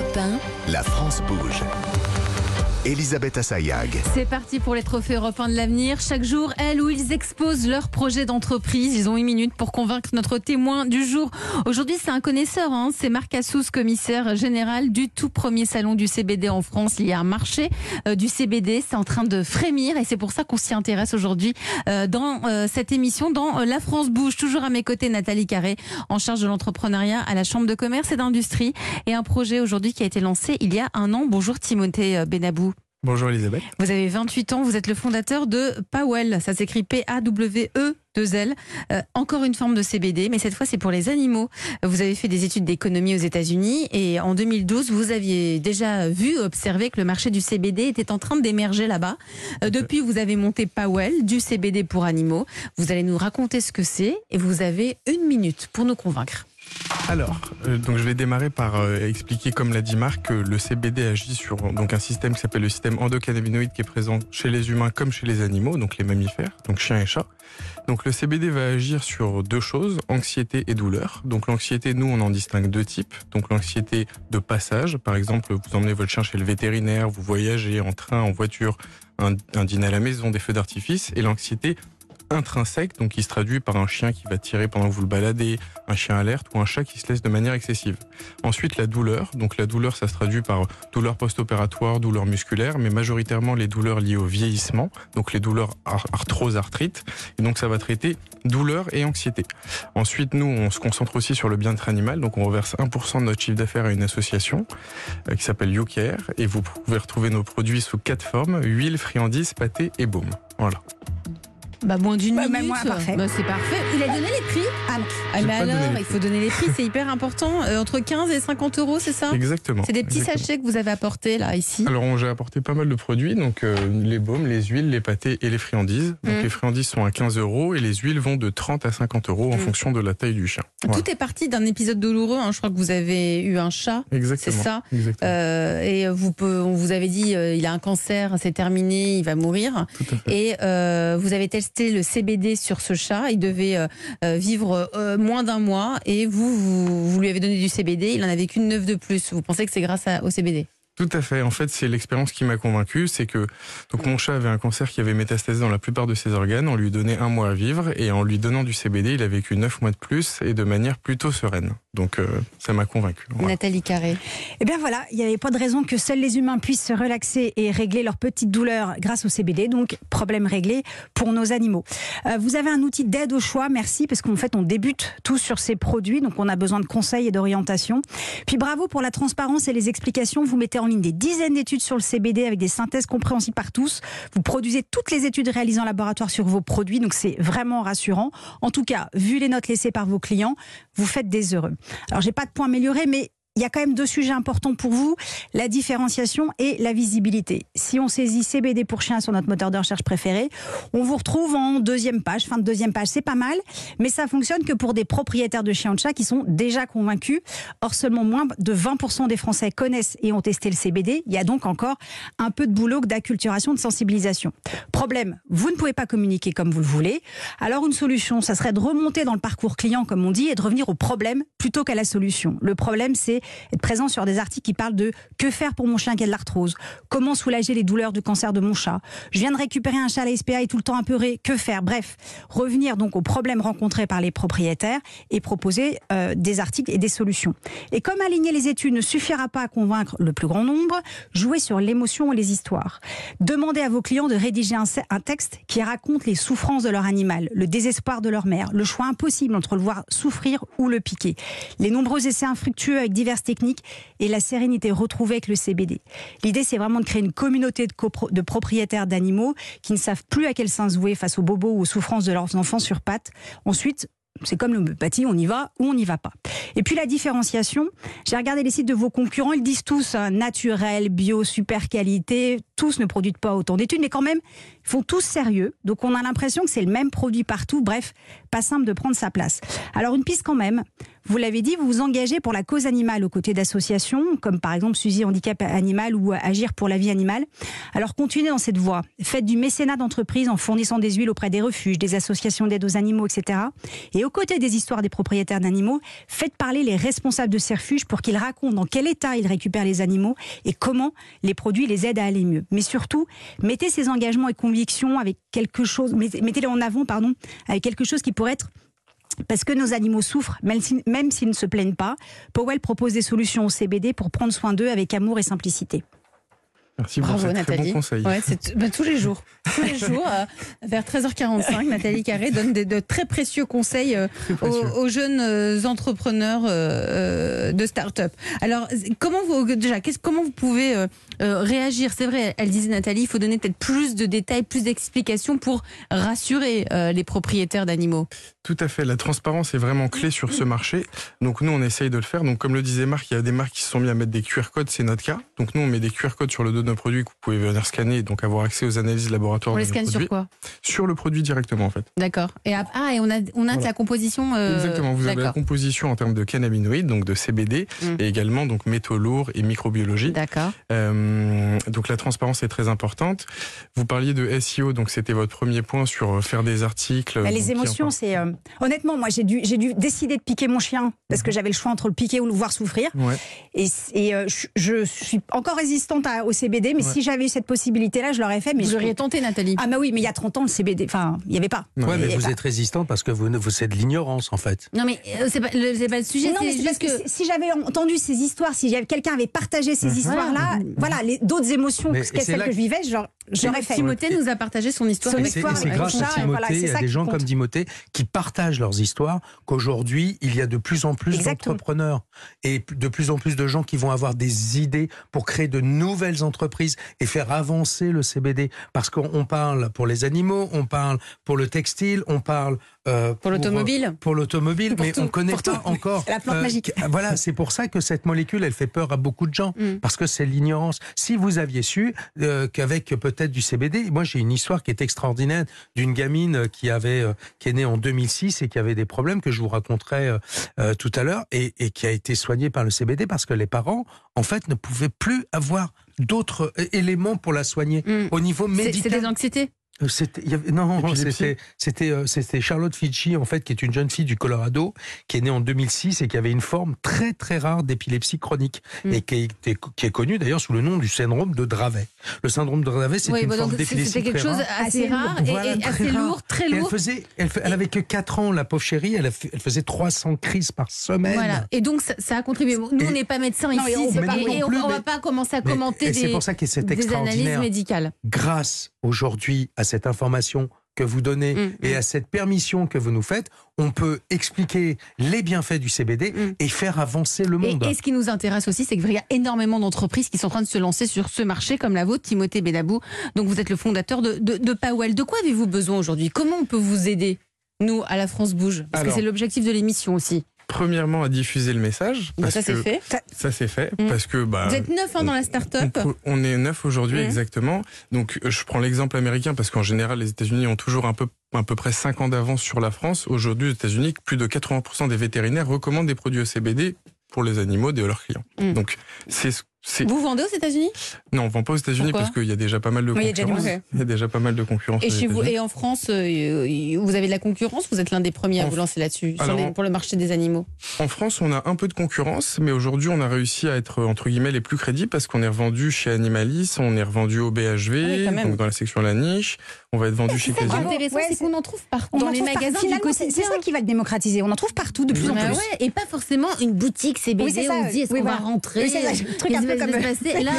Europe 1. La France bouge. Elisabeth Assayag. C'est parti pour les trophées européens de l'avenir. Chaque jour, elles ou ils exposent leurs projets d'entreprise. Ils ont 1 minute pour convaincre notre témoin du jour. Aujourd'hui, c'est un connaisseur. C'est Marc Assous, commissaire général du tout premier salon du CBD en France. Il y a un marché du CBD. C'est en train de frémir et c'est pour ça qu'on s'y intéresse aujourd'hui dans cette émission, dans La France bouge. Toujours à mes côtés, Nathalie Carré, en charge de l'entrepreneuriat à la Chambre de commerce et d'industrie. Et un projet aujourd'hui qui a été lancé il y a un an. Bonjour Timothée Benabou. Bonjour Elisabeth. Vous avez 28 ans, vous êtes le fondateur de Pawel, ça s'écrit P-A-W-E-2-L. Encore une forme de CBD, mais cette fois c'est pour les animaux. Vous avez fait des études d'économie aux États-Unis et en 2012, vous aviez déjà observé que le marché du CBD était en train d'émerger là-bas. Depuis, vous avez monté Pawel, du CBD pour animaux. Vous allez nous raconter ce que c'est et vous avez 1 minute pour nous convaincre. Alors, donc je vais démarrer par expliquer, comme l'a dit Marc, que le CBD agit sur un système qui s'appelle le système endocannabinoïde qui est présent chez les humains comme chez les animaux, donc les mammifères, donc chiens et chats. Donc le CBD va agir sur 2 choses, anxiété et douleur. Donc l'anxiété, nous, on en distingue 2 types. Donc l'anxiété de passage, par exemple, vous emmenez votre chien chez le vétérinaire, vous voyagez en train, en voiture, un dîner à la maison, des feux d'artifice, et l'anxiété intrinsèque, donc qui se traduit par un chien qui va tirer pendant que vous le baladez, un chien alerte ou un chat qui se laisse de manière excessive. Ensuite, la douleur. Donc la douleur, ça se traduit par douleur post-opératoire, douleur musculaire, mais majoritairement les douleurs liées au vieillissement, donc les douleurs arthrose, arthrite. Et donc ça va traiter douleur et anxiété. Ensuite, nous, on se concentre aussi sur le bien-être animal, donc on reverse 1% de notre chiffre d'affaires à une association qui s'appelle YouCare, et vous pouvez retrouver nos produits sous 4 formes, huile, friandises, pâté et baume. Voilà. Moins d'une minute. Même moi, parfait. C'est parfait. Il a donné les prix. Mais alors, il faut donner les prix, c'est hyper important. Entre 15 et 50 euros, c'est ça ? Exactement. C'est des petits sachets que vous avez apportés là, ici. Alors, j'ai apporté pas mal de produits, donc les baumes, les huiles, les pâtés et les friandises. Donc les friandises sont à 15 euros et les huiles vont de 30 à 50 euros en fonction de la taille du chien. Voilà. Tout est parti d'un épisode douloureux. Je crois que vous avez eu un chat. Exactement. C'est ça. Exactement. Et on vous avait dit il a un cancer, c'est terminé, il va mourir. Tout à fait. Et vous avez testé le CBD sur ce chat. Il devait vivre moins d'1 mois et vous lui avez donné du CBD. Il en a vécu 9 de plus. Vous pensez que c'est grâce au CBD ? Tout à fait. En fait, c'est l'expérience qui m'a convaincu. C'est que mon chat avait un cancer qui avait métastasé dans la plupart de ses organes. On lui donnait 1 mois à vivre et en lui donnant du CBD, il a vécu 9 mois de plus et de manière plutôt sereine. Donc ça m'a convaincu. Voilà. Nathalie Carré. Eh bien voilà, il n'y avait pas de raison que seuls les humains puissent se relaxer et régler leurs petites douleurs grâce au CBD. Donc problème réglé pour nos animaux. Vous avez un outil d'aide au choix, merci, parce qu'en fait on débute tous sur ces produits, donc on a besoin de conseils et d'orientation. Puis bravo pour la transparence et les explications. Vous mettez en ligne des dizaines d'études sur le CBD avec des synthèses compréhensibles par tous. Vous produisez toutes les études réalisées en laboratoire sur vos produits, donc c'est vraiment rassurant. En tout cas, vu les notes laissées par vos clients, vous faites des heureux. Alors j'ai pas de point amélioré, mais il y a quand même 2 sujets importants pour vous, la différenciation et la visibilité. Si on saisit CBD pour chien sur notre moteur de recherche préféré, on vous retrouve en 2e page, fin de 2e page, c'est pas mal, mais ça fonctionne que pour des propriétaires de chiens ou de chats qui sont déjà convaincus. Or, seulement moins de 20% des Français connaissent et ont testé le CBD. Il y a donc encore un peu de boulot d'acculturation, de sensibilisation. Problème, vous ne pouvez pas communiquer comme vous le voulez. Alors une solution, ça serait de remonter dans le parcours client, comme on dit, et de revenir au problème plutôt qu'à la solution. Le problème, c'est être présent sur des articles qui parlent de que faire pour mon chien qui a de l'arthrose, comment soulager les douleurs du cancer de mon chat, je viens de récupérer un chat à la SPA et tout le temps apeuré, que faire? Bref, revenir donc aux problèmes rencontrés par les propriétaires et proposer des articles et des solutions. Et comme aligner les études ne suffira pas à convaincre le plus grand nombre, jouez sur l'émotion et les histoires. Demandez à vos clients de rédiger un texte qui raconte les souffrances de leur animal, le désespoir de leur mère, le choix impossible entre le voir souffrir ou le piquer, les nombreux essais infructueux avec diverses techniques et la sérénité retrouvée avec le CBD. L'idée, c'est vraiment de créer une communauté de propriétaires d'animaux qui ne savent plus à quel sens vouer face aux bobos ou aux souffrances de leurs enfants sur pattes. Ensuite, c'est comme l'homéopathie, on y va ou on n'y va pas. Et puis la différenciation, j'ai regardé les sites de vos concurrents, ils disent tous naturel, bio, super qualité, tous ne produisent pas autant d'études, mais quand même, ils font tous sérieux. Donc on a l'impression que c'est le même produit partout. Bref, pas simple de prendre sa place. Alors une piste quand même. Vous l'avez dit, vous vous engagez pour la cause animale aux côtés d'associations, comme par exemple Suzy Handicap Animal ou Agir pour la vie animale. Alors continuez dans cette voie. Faites du mécénat d'entreprise en fournissant des huiles auprès des refuges, des associations d'aide aux animaux, etc. Et aux côtés des histoires des propriétaires d'animaux, faites parler les responsables de ces refuges pour qu'ils racontent dans quel état ils récupèrent les animaux et comment les produits les aident à aller mieux. Mais surtout, mettez ces engagements et convictions avec quelque chose, mettez-les en avant, avec quelque chose qui pourrait être. Parce que nos animaux souffrent, même s'ils ne se plaignent pas. Powell propose des solutions au CBD pour prendre soin d'eux avec amour et simplicité. Merci Bravo, pour ces Nathalie. très bons conseils. Ouais, tous les jours. Tous les jours, vers 13h45, Nathalie Carré donne de très précieux conseils aux jeunes entrepreneurs de start-up. Alors, comment vous pouvez réagir? C'est vrai, elle disait, Nathalie, il faut donner peut-être plus de détails, plus d'explications pour rassurer les propriétaires d'animaux. Tout à fait. La transparence est vraiment clé sur ce marché. Donc nous, on essaye de le faire. Donc comme le disait Marc, il y a des marques qui se sont mis à mettre des QR codes, c'est notre cas. Donc nous, on met des QR codes sur le dos de nos produits que vous pouvez venir scanner et donc avoir accès aux analyses laboratoires. On les scanne sur quoi? Sur le produit directement, en fait. D'accord. Et on a voilà. La composition. Exactement. Vous avez la composition en termes de cannabinoïdes, donc de CBD, et également donc métaux lourds et microbiologie. D'accord. Donc la transparence est très importante. Vous parliez de SEO, donc c'était votre premier point sur faire des articles. Les émotions, c'est honnêtement, moi j'ai dû décider de piquer mon chien parce que j'avais le choix entre le piquer ou le voir souffrir. Ouais. Et je suis encore résistante au CBD, mais si j'avais eu cette possibilité-là, je l'aurais fait. Mais vous auriez tenté, Nathalie? Ah bah oui, mais il y a 30 ans, le CBD, il n'y avait pas. Ouais, mais vous êtes résistante parce que c'est de l'ignorance en fait. Non, mais c'est pas le sujet. Non, mais c'est parce que si j'avais entendu ces histoires, si quelqu'un avait partagé ces histoires-là, voilà, d'autres émotions que celles que je vivais, j'aurais fait. Timothée nous a partagé son histoire. Et c'est grâce à Timothée, à des gens comme Timothée qui partagent leurs histoires qu'aujourd'hui il y a de plus en plus d'entrepreneurs et de plus en plus de gens qui vont avoir des idées pour créer de nouvelles entreprises et faire avancer le CBD. Parce qu'on parle pour les animaux, on parle pour le textile, on parle pour l'automobile. Pour l'automobile, mais on ne connaît pas encore. La plante magique. Voilà, c'est pour ça que cette molécule, elle fait peur à beaucoup de gens, parce que c'est l'ignorance. Si vous aviez su qu'avec peut-être du CBD, moi j'ai une histoire qui est extraordinaire d'une gamine qui est née en 2006 et qui avait des problèmes que je vous raconterai tout à l'heure et qui a été soignée par le CBD parce que les parents, en fait, ne pouvaient plus avoir d'autres éléments pour la soigner au niveau médical. C'était des anxiétés? C'était Charlotte Fitchi, en fait, qui est une jeune fille du Colorado, qui est née en 2006 et qui avait une forme très très rare d'épilepsie chronique et qui est connue d'ailleurs sous le nom du syndrome de Dravet. Le syndrome de Dravet, c'est une forme d'épilepsie c'était quelque chose assez rare et assez lourd, très lourd. Elle avait que 4 ans, la pauvre chérie, elle faisait 300 crises par semaine. Voilà. Et donc ça a contribué. Nous, on n'est pas médecins ici, et on ne va pas commencer à commenter des analyses médicales. Grâce aujourd'hui à cette information que vous donnez et à cette permission que vous nous faites, on peut expliquer les bienfaits du CBD et faire avancer le monde. Et ce qui nous intéresse aussi, c'est qu'il y a énormément d'entreprises qui sont en train de se lancer sur ce marché, comme la vôtre, Timothée Benabou. Donc vous êtes le fondateur de Powell. De quoi avez-vous besoin aujourd'hui? Comment on peut vous aider, nous, à la France Bouge? Parce que c'est l'objectif de l'émission aussi. Premièrement, à diffuser le message. Ça, c'est fait. Ça, c'est fait. Parce que, vous êtes 9 dans la start-up. On est 9 aujourd'hui, exactement. Donc, je prends l'exemple américain parce qu'en général, les États-Unis ont toujours à peu près 5 ans d'avance sur la France. Aujourd'hui, aux États-Unis, plus de 80% des vétérinaires recommandent des produits au CBD pour les animaux de leurs clients. Donc, vous vendez aux États-Unis? Non, on ne vend pas aux États-Unis parce qu'il y a déjà pas mal de concurrence. Il y a déjà pas mal de concurrence. Et chez vous, et en France, vous avez de la concurrence? Vous êtes l'un des premiers à vous lancer là-dessus, pour le marché des animaux? En France, on a un peu de concurrence, mais aujourd'hui, on a réussi à être, entre guillemets, les plus crédibles parce qu'on est revendu chez Animalis, on est revendu au BHV, donc dans la section La Niche, on va être vendu chez Casino. Ce qui est intéressant, c'est qu'on en trouve partout. Dans les magasins du quotidien. C'est ça qui va le démocratiser. On en trouve partout, de plus en plus. Et pas forcément une boutique CBD où on se dit, est-ce qu'on va rentrer? C'est ça, le truc un peu comme... Là,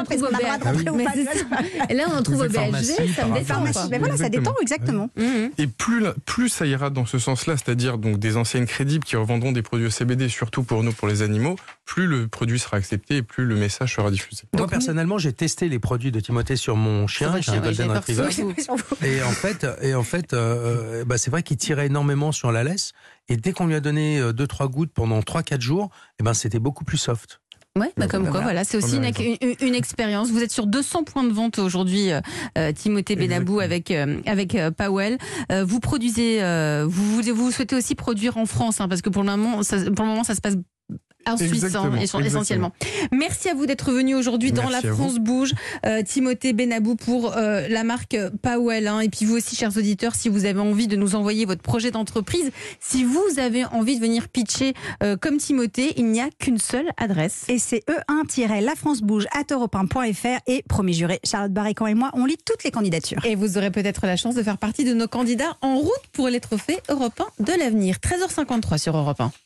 on en trouve au BHV, ça me détend. Mais voilà, ça détend, exactement. Et plus ça ira dans ce sens-là, c'est-à-dire donc des enseignes crédibles qui revendront des produits au CBD, surtout pour nous, pour les animaux, plus le produit sera accepté et plus le message sera diffusé. Moi, personnellement, j'ai testé les produits de Timothée sur mon chien, j'ai un Golden Retriever. Et en fait, c'est vrai qu'il tirait énormément sur la laisse. Et dès qu'on lui a donné 2-3 gouttes pendant 3-4 jours, c'était beaucoup plus soft. Ouais, comme quoi, voilà, c'est aussi une expérience. Vous êtes sur 200 points de vente aujourd'hui, Timothée Benabou, avec Powell. Vous produisez, vous souhaitez aussi produire en France, hein, parce que pour le moment, ça se passe en Suisse, essentiellement. Merci à vous d'être venu aujourd'hui dans La France Bouge, Timothée Benabou, pour la marque Powell. Et puis vous aussi, chers auditeurs, si vous avez envie de nous envoyer votre projet d'entreprise, si vous avez envie de venir pitcher comme Timothée, il n'y a qu'une seule adresse. Et c'est e1-lafrancebouge@europe1.fr. Et promis juré, Charlotte Barrican et moi, on lit toutes les candidatures. Et vous aurez peut-être la chance de faire partie de nos candidats en route pour les trophées Europe 1 de l'avenir. 13h53 sur Europe 1.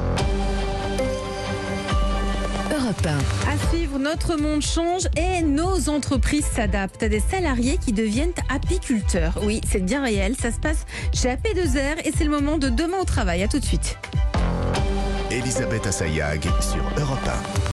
À suivre, notre monde change et nos entreprises s'adaptent. Des salariés qui deviennent apiculteurs. Oui, c'est bien réel. Ça se passe chez AP2R et c'est le moment de Demain au travail. À tout de suite. Elisabeth Assayag sur Europe 1.